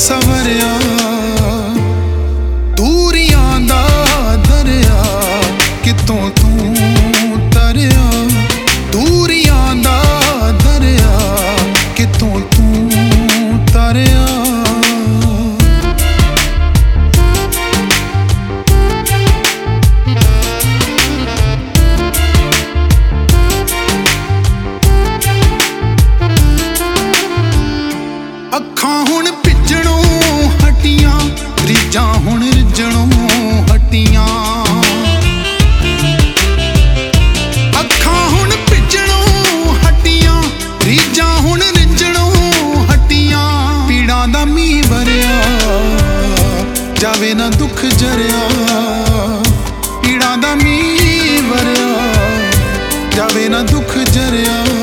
सवरिया दूरियां दा दरिया कितों तू तरिया दूरियां दा दरिया कितों तू तरिया अखां हुण भिजणों हटियां रीजां हुण रिजणों हटियां अखां हुण भिजणों हटियां रीजां हुण रिजणों हटियां पीड़ां दा मींह वरिया जावे ना दुख जरिया पीड़ां दा मींह वरिया जावे ना दुख जरिया